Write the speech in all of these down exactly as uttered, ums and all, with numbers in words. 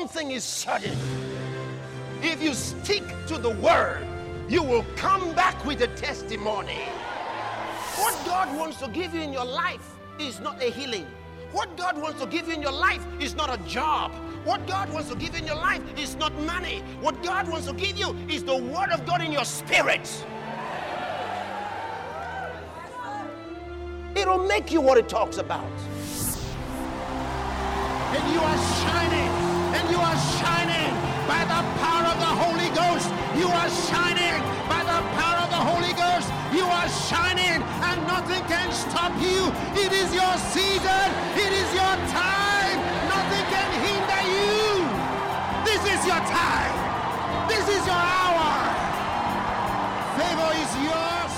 thing is certain. If you stick to the word, you will come back with a testimony. What God wants to give you in your life is not a healing. What God wants to give you in your life is not a job. What God wants to give you in your life is not money. What God wants to give you is the word of God in your spirit. It'll make you what it talks about. And you are shining, and you are shining by the power of the Holy Ghost. You are shining by the power of the Holy Ghost. You are shining, and nothing can stop you. It is your season. It is your time. Nothing can hinder you. This is your time. This is your hour. Favor is yours.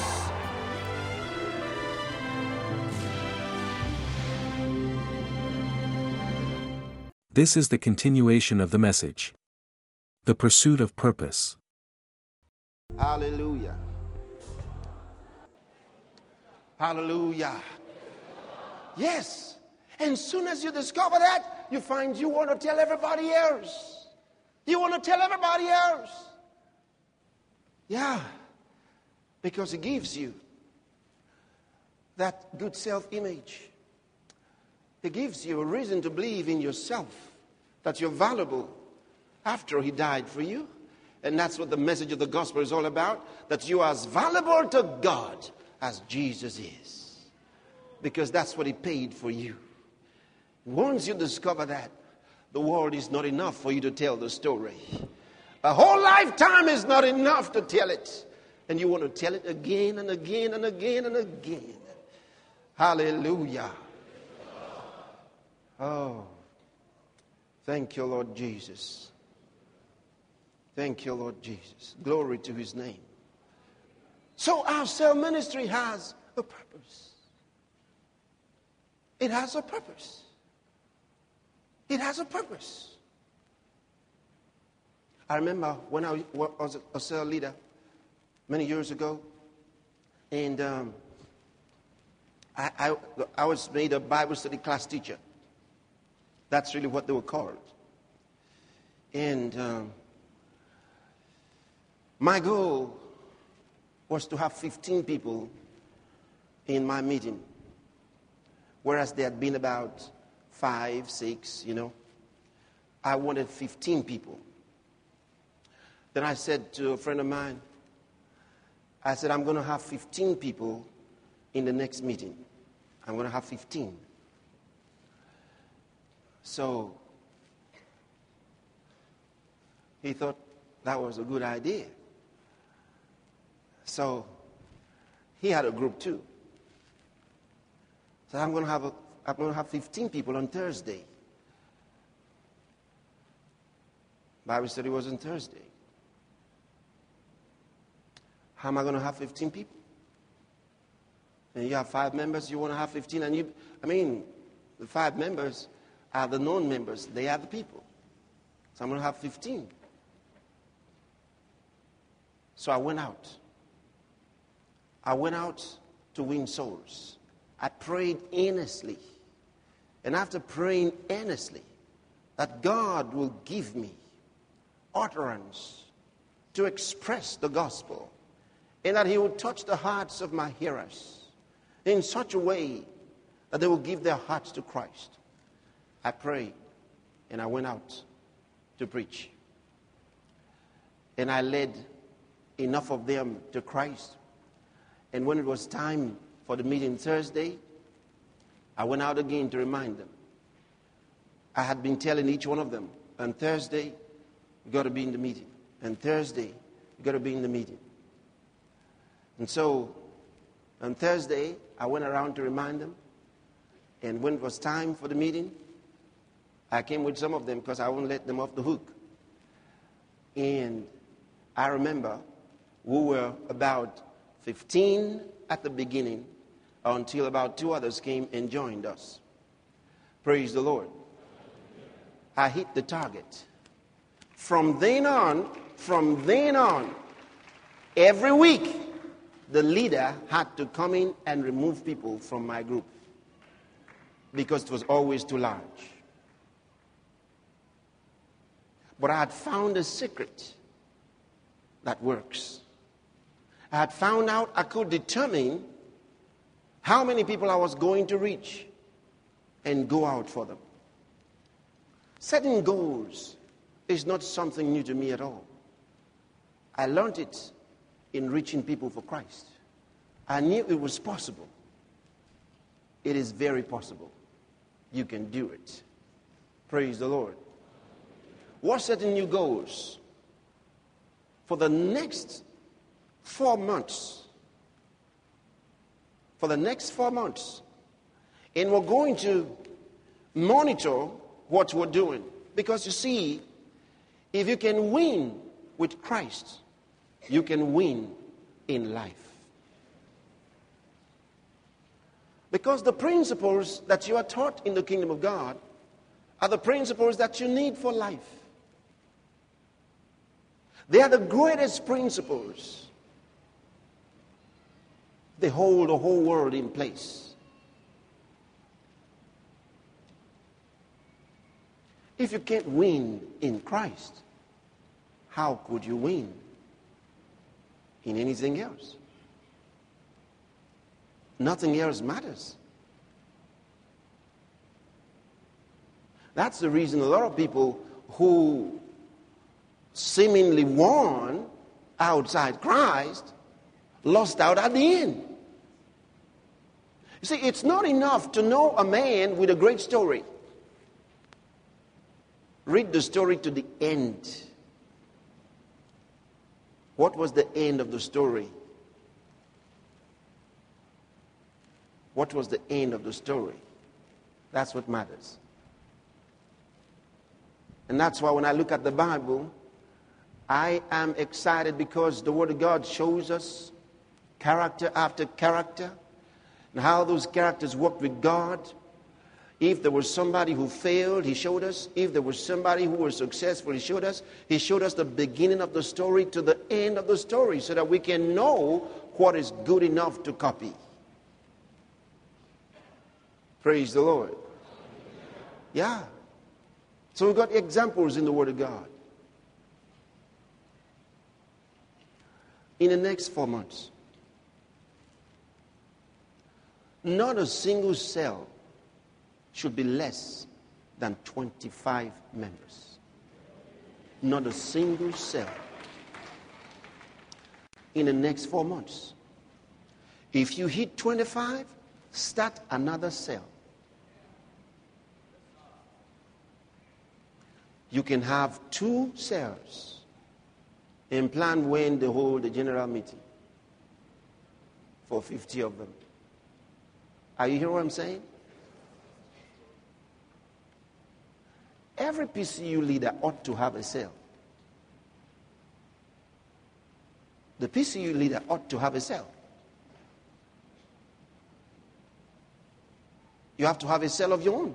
This is the continuation of the message. The pursuit of purpose. Hallelujah. Hallelujah. Yes. And soon as you discover that, you find you want to tell everybody else. You want to tell everybody else. Yeah. Because it gives you that good self-image. It gives you a reason to believe in yourself, that you're valuable after he died for you. And that's what the message of the gospel is all about, that you are as valuable to God as Jesus is. Because that's what he paid for you. Once you discover that, the world is not enough for you to tell the story. A whole lifetime is not enough to tell it. And you want to tell it again and again and again and again. Hallelujah. Oh, thank you, Lord Jesus. Thank you, Lord Jesus. Glory to his name. So our cell ministry has a purpose. It has a purpose. It has a purpose. I remember when I was a cell leader many years ago, and um, I, I, I was made a Bible study class teacher. That's really what they were called. And um, my goal was to have fifteen people in my meeting, whereas there had been about five, six, you know. I wanted fifteen people. Then I said to a friend of mine, I said, I'm going to have fifteen people in the next meeting. I'm going to have fifteen. So he thought that was a good idea. So he had a group too. So I'm going to have a, I'm going to have fifteen people on Thursday. Bible study was on Thursday. How am I going to have fifteen people? And you have five members, you want to have fifteen, and you, I mean, the five members are the known members. They are the people. So I'm going to have fifteen. So I went out. I went out to win souls. I prayed earnestly. And after praying earnestly, that God will give me utterance to express the gospel, and that he will touch the hearts of my hearers in such a way that they will give their hearts to Christ. I prayed, and I went out to preach. And I led enough of them to Christ. And when it was time for the meeting Thursday, I went out again to remind them. I had been telling each one of them, on Thursday, you got to be in the meeting. And Thursday, you got to be in the meeting. And so, on Thursday, I went around to remind them. And when it was time for the meeting, I came with some of them because I wouldn't let them off the hook. And I remember we were about fifteen at the beginning until about two others came and joined us. Praise the Lord. I hit the target. From then on, from then on, every week, the leader had to come in and remove people from my group because it was always too large. But I had found a secret that works. I had found out I could determine how many people I was going to reach and go out for them. Setting goals is not something new to me at all. I learned it in reaching people for Christ. I knew it was possible. It is very possible. You can do it. Praise the Lord. What setting new goals? For the next four months. For the next four months. And we're going to monitor what we're doing. Because you see, if you can win with Christ, you can win in life. Because the principles that you are taught in the kingdom of God are the principles that you need for life. They are the greatest principles. They hold the whole world in place. If you can't win in Christ, how could you win in anything else? Nothing else matters. That's the reason a lot of people who seemingly won outside Christ lost out at the end. You see, it's not enough to know a man with a great story. Read the story to the end. What was the end of the story? What was the end of the story? That's what matters. And that's why when I look at the Bible, I am excited because the Word of God shows us character after character and how those characters worked with God. If there was somebody who failed, He showed us. If there was somebody who was successful, He showed us. He showed us the beginning of the story to the end of the story so that we can know what is good enough to copy. Praise the Lord. Yeah. So we've got examples in the Word of God. In the next four months, not a single cell should be less than twenty-five members. Not a single cell. In the next four months. If you hit twenty-five, start another cell. You can have two cells and plan when they hold the general meeting for fifty of them. Are you hearing what I'm saying? Every P C U leader ought to have a cell. The P C U leader ought to have a cell. You have to have a cell of your own.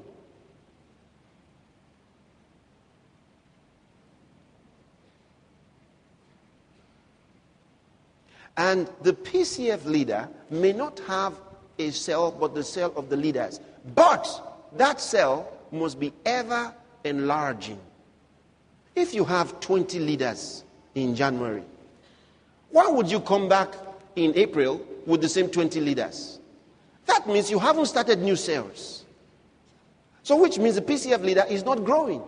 And the P C F leader may not have a cell, but the cell of the leaders. But that cell must be ever enlarging. If you have twenty leaders in January, why would you come back in April with the same twenty leaders? That means you haven't started new cells. So which means the P C F leader is not growing.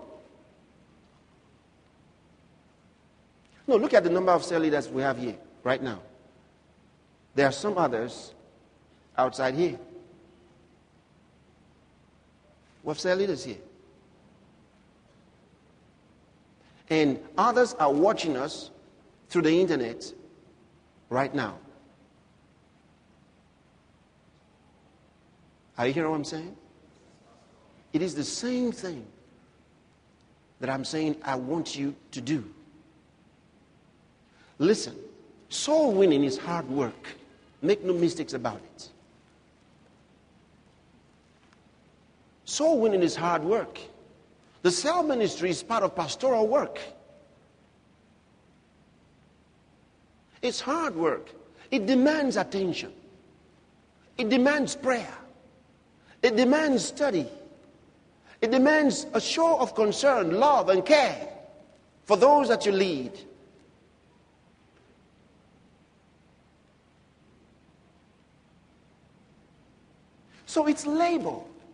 No, look at the number of cell leaders we have here right now. There are some others outside here. We have cell leaders here. And others are watching us through the internet right now. Are you hearing what I'm saying? It is the same thing that I'm saying I want you to do. Listen, soul winning is hard work. Make no mistakes about it. Soul winning is hard work. The cell ministry is part of pastoral work. It's hard work. It demands attention. It demands prayer. It demands study. It demands a show of concern, love, and care. for those that you lead. So it's labor.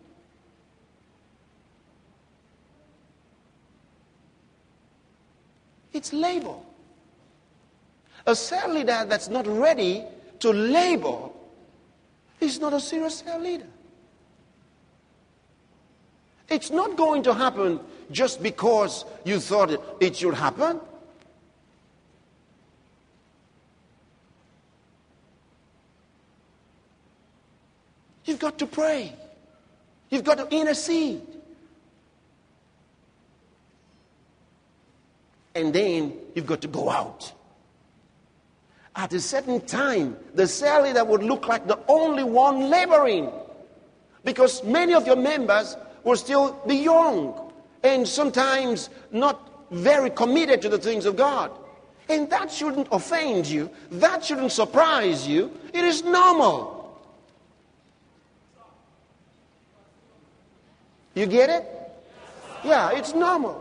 It's labor. A cell leader that's not ready to labor is not a serious cell leader. It's not going to happen just because you thought it, it should happen. You've got to pray. You've got to intercede. And then you've got to go out. At a certain time, the cell leader would look like the only one laboring, because many of your members will still be young and sometimes not very committed to the things of God. And that shouldn't offend you. That shouldn't surprise you. It is normal. You get it? Yeah, it's normal.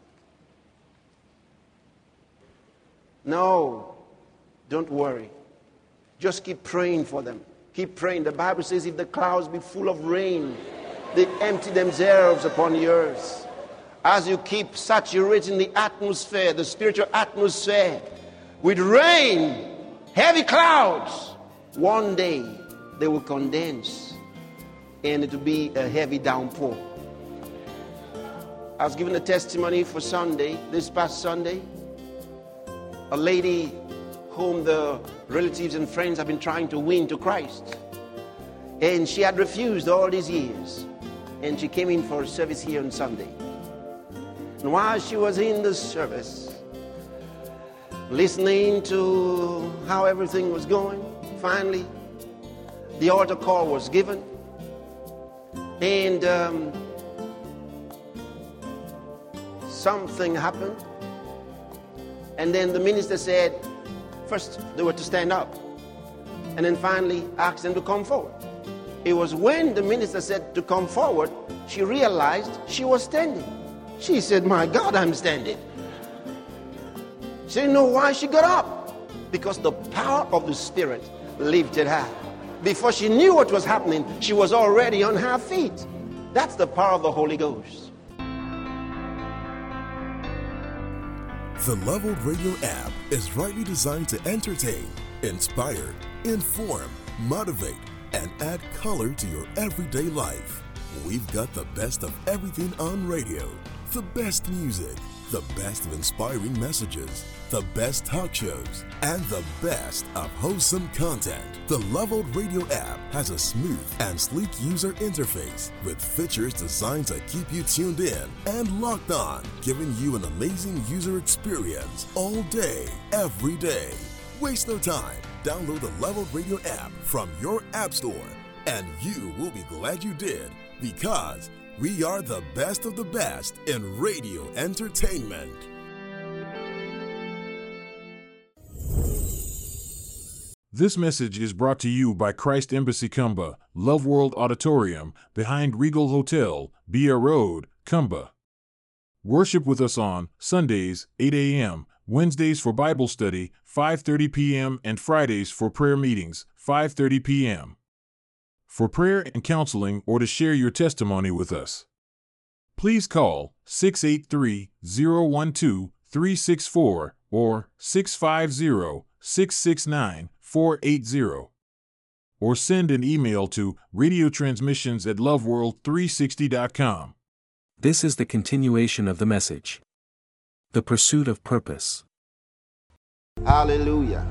No, don't worry. Just keep praying for them. Keep praying. The Bible says if the clouds be full of rain, they empty themselves upon the earth. As you keep saturating the atmosphere, the spiritual atmosphere, with rain, heavy clouds, one day they will condense and it will be a heavy downpour. I was given a testimony for Sunday, this past Sunday. A lady whom the relatives and friends have been trying to win to Christ. And she had refused all these years. And she came in for a service here on Sunday. And while she was in the service, listening to how everything was going, finally, the altar call was given. And um, something happened. And then the minister said, first they were to stand up. And then finally asked them to come forward. It was when the minister said to come forward, she realized she was standing. She said, my God, I'm standing. She didn't know why she got up. Because the power of the Spirit lifted her. Before she knew what was happening, she was already on her feet. That's the power of the Holy Ghost. The Leveled Radio app is rightly designed to entertain, inspire, inform, motivate, and add color to your everyday life. We've got the best of everything on radio, the best music, the best of inspiring messages, the best talk shows, and the best of wholesome content. The Leveled Radio app has a smooth and sleek user interface with features designed to keep you tuned in and locked on, giving you an amazing user experience all day, every day. Waste no time. Download the Leveled Radio app from your app store, and you will be glad you did, because we are the best of the best in radio entertainment. This message is brought to you by Christ Embassy Kumba, Love World Auditorium, behind Regal Hotel, Bia Road, Kumba. Worship with us on Sundays, eight a.m., Wednesdays for Bible study, five thirty p.m., and Fridays for prayer meetings, five thirty p.m. For prayer and counseling or to share your testimony with us, please call six eight three, zero one two, three six four or six five zero, six six nine, four eight zero, or send an email to radiotransmissions at loveworld three sixty dot com. This is the continuation of the message. The pursuit of purpose. Hallelujah.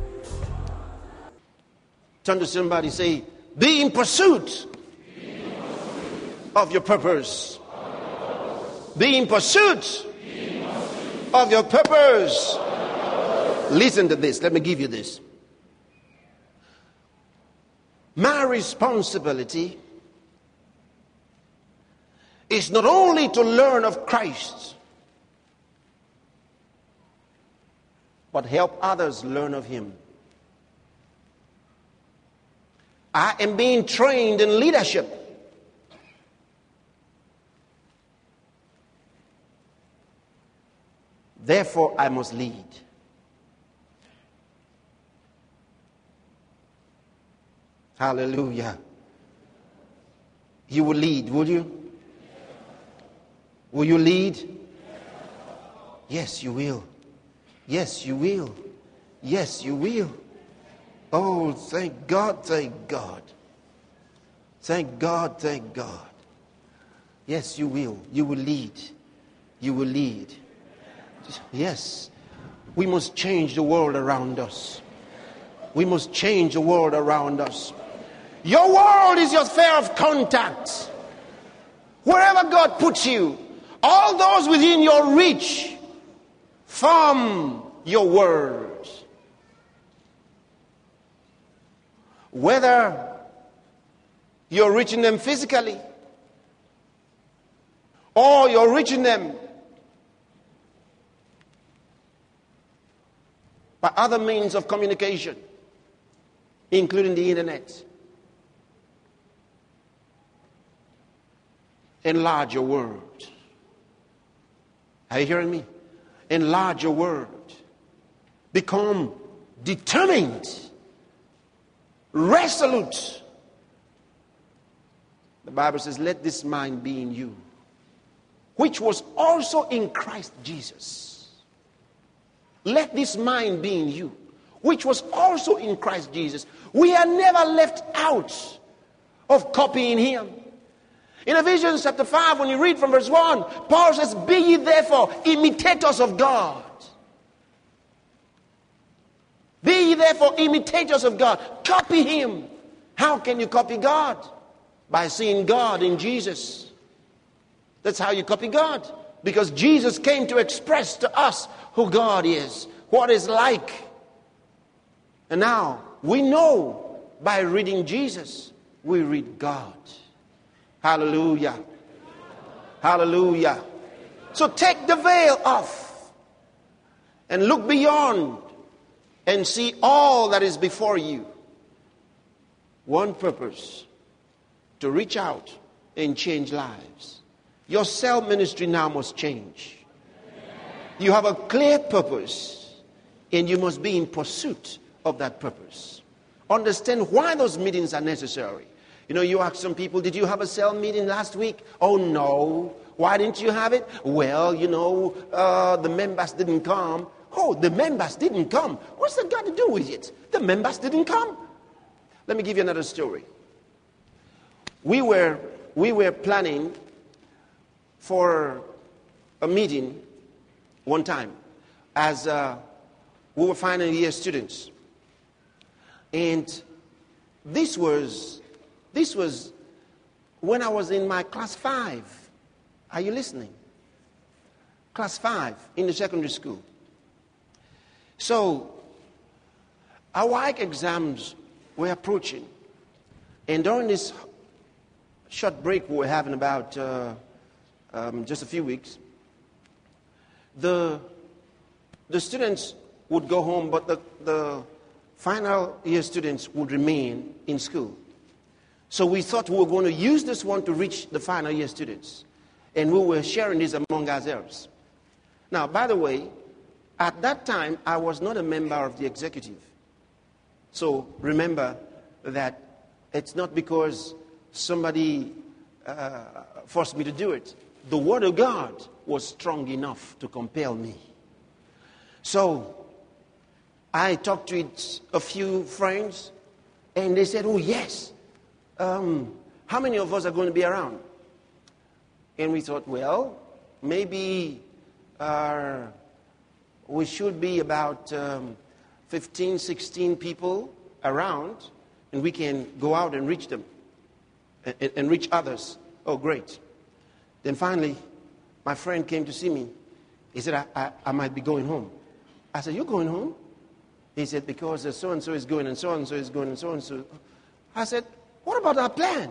Turn to somebody, say, be in pursuit, be in pursuit. Of your purpose. Be in pursuit, be in pursuit. Of your purpose. Listen to this. Let me give you this. My responsibility is not only to learn of Christ, but help others learn of Him. I am being trained in leadership. Therefore, I must lead. Hallelujah. You will lead, will you? Will you lead? Yes, you will. Yes, you will. Yes, you will. Oh, thank God, thank God. Thank God, thank God. Yes, you will. You will lead. You will lead. Yes. We must change the world around us. We must change the world around us. Your world is your sphere of contact. Wherever God puts you, all those within your reach form your world. Whether you're reaching them physically or you're reaching them by other means of communication, including the internet. Enlarge your world. Are you hearing me? Enlarge your world. Become determined, resolute. The Bible says, let this mind be in you, which was also in Christ Jesus. Let this mind be in you, which was also in Christ Jesus. We are never left out of copying him. In Ephesians chapter five, when you read from verse one, Paul says, be ye therefore imitators of God. Be ye therefore imitators of God. Copy him. How can you copy God? By seeing God in Jesus. That's how you copy God. Because Jesus came to express to us who God is, what is like. And now we know by reading Jesus, we read God. Hallelujah. Hallelujah. So take the veil off and look beyond and see all that is before you. One purpose: to reach out and change lives. Your cell ministry now must change. You have a clear purpose and you must be in pursuit of that purpose. Understand why those meetings are necessary. You know, you ask some people, did you have a cell meeting last week? Oh, no. Why didn't you have it? Well, you know, uh, the members didn't come. Oh, the members didn't come. What's that got to do with it? The members didn't come. Let me give you another story. We were, we were planning for a meeting one time as uh, we were final year students. And this was... This was when I was in my class five. Are you listening? Class five in the secondary school. So our W A C exams were approaching. And during this short break we were having about uh, um, just a few weeks, the, the students would go home, but the, the final year students would remain in school. So we thought we were going to use this one to reach the final year students. And we were sharing this among ourselves. Now, by the way, at that time, I was not a member of the executive. So remember that it's not because somebody uh, forced me to do it. The Word of God was strong enough to compel me. So I talked to it, a few friends, and they said, oh, yes. Um, how many of us are going to be around? And we thought, well, maybe uh, we should be about um, fifteen, sixteen people around, and we can go out and reach them and, and reach others. Oh, great. Then finally, my friend came to see me. He said, I, I, I might be going home. I said, you're going home? He said, because so-and-so is going, and so-and-so is going, and so-and-so. I said, what about our plan?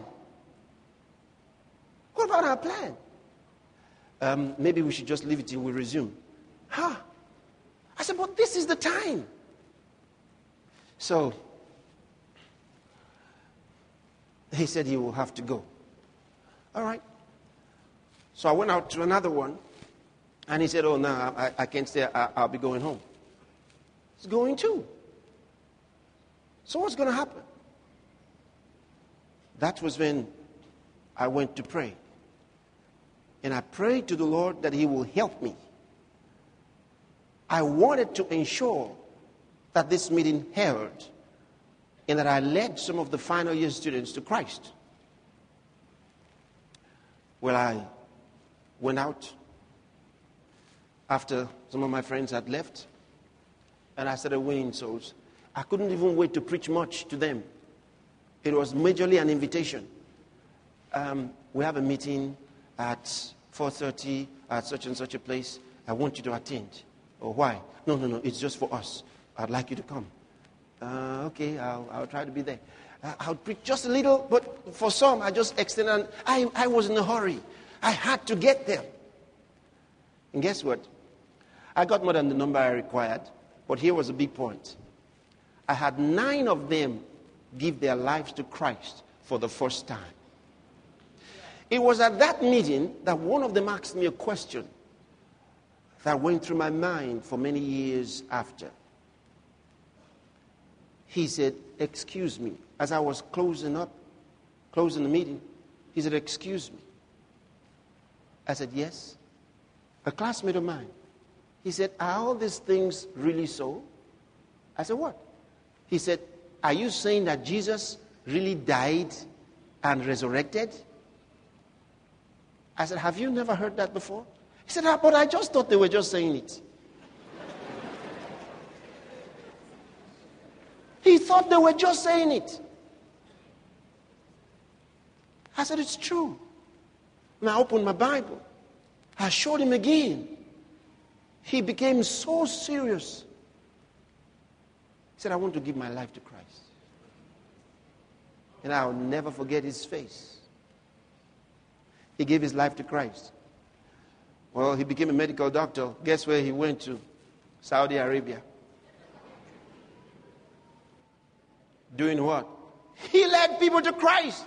What about our plan? Um, maybe we should just leave it till we resume. Huh? I said, but this is the time. So, he said he will have to go. All right. So I went out to another one, And he said, oh, no, I, I can't stay. I, I'll be going home. He's going too. So what's going to happen? That was when I went to pray. And I prayed to the Lord that he will help me. I wanted to ensure that this meeting held and that I led some of the final year students to Christ. Well, I went out after some of my friends had left, and I started winning souls. I couldn't even wait to preach much to them. It was majorly an invitation. Um, we have a meeting at four thirty at such and such a place. I want you to attend. Oh, why? No, no, no, it's just for us. I'd like you to come. Uh, okay, I'll, I'll try to be there. I'll preach just a little, but for some, I just extended. I, I was in a hurry. I had to get there. And guess what? I got more than the number I required, but here was a big point. I had nine of them give their lives to Christ for the first time. It was at that meeting that one of them asked me a question that went through my mind for many years after. He said, excuse me. As I was closing up, closing the meeting, he said, excuse me. I said, yes. A classmate of mine. He said, are all these things really so? I said, what? He said, are you saying that Jesus really died and resurrected? I said, have you never heard that before? He said, ah, but I just thought they were just saying it. He thought they were just saying it. I said, it's true. And I opened my Bible. I showed him again. He became so serious. He said, I want to give my life to Christ. And I'll never forget his face. He gave his life to Christ. Well, he became a medical doctor. Guess where he went to? Saudi Arabia. Doing what? He led people to Christ.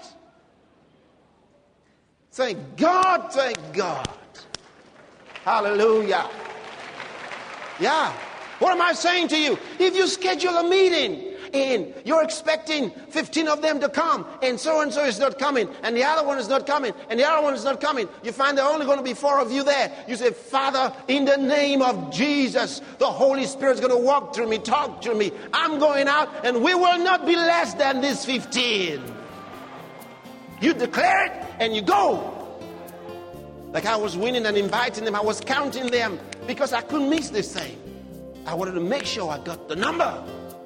Thank God, thank God. Hallelujah. Yeah. What am I saying to you? If you schedule a meeting and you're expecting fifteen of them to come, and so and so is not coming, and the other one is not coming, and the other one is not coming, you find there are only going to be four of you there. You say, Father, in the name of Jesus, the Holy Spirit's going to walk through me, talk to me. I'm going out, and we will not be less than this fifteen. You declare it, and you go. Like I was winning and inviting them, I was counting them because I couldn't miss this thing. I wanted to make sure I got the number.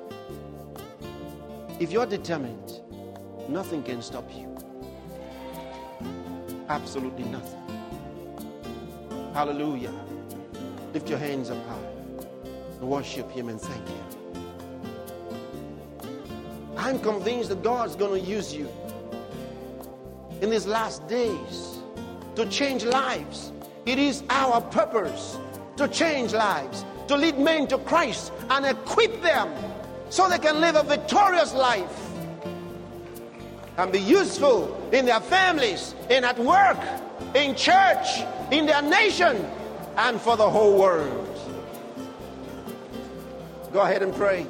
If you're determined, nothing can stop you. Absolutely nothing. Hallelujah. Lift your hands up high and worship him and thank him. I'm convinced that God's going to use you in these last days to change lives. It is our purpose to change lives, to lead men to Christ and equip them so they can live a victorious life and be useful in their families, and at work, in church, in their nation, and for the whole world. Go ahead and pray.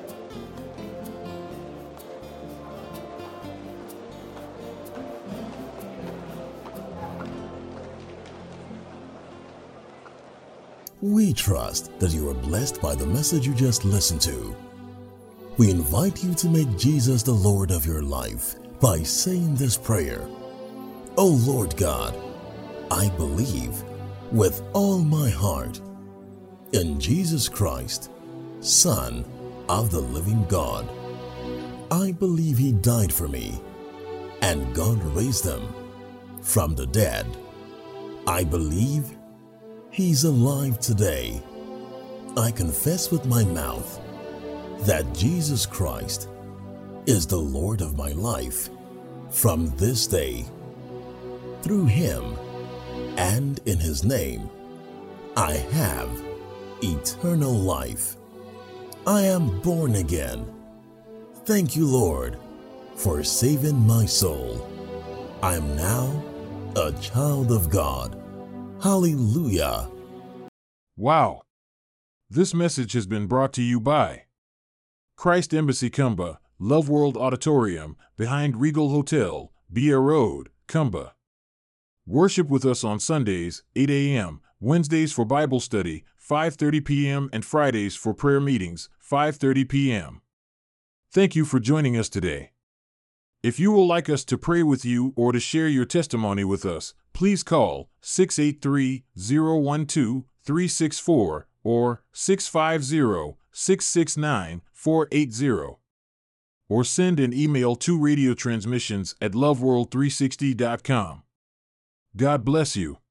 We trust that you are blessed by the message you just listened to. We invite you to make Jesus the Lord of your life by saying this prayer. Oh Lord God, I believe with all my heart in Jesus Christ, Son of the living God. I believe he died for me and God raised him from the dead. I believe he's alive today. I confess with my mouth that Jesus Christ is the Lord of my life from this day. Through him and in his name, I have eternal life. I am born again. Thank you, Lord, for saving my soul. I am now a child of God. Hallelujah. Wow! This message has been brought to you by Christ Embassy Kumba, Love World Auditorium, behind Regal Hotel, Beer Road, Kumba. Worship with us on Sundays, eight a.m., Wednesdays for Bible study, five thirty p.m., and Fridays for prayer meetings, five thirty p.m. Thank you for joining us today. If you would like us to pray with you or to share your testimony with us, please call six eight three, zero one two, three six four or six five zero, six six nine, four eight zero. Or send an email to radiotransmissions at love world three sixty dot com. God bless you.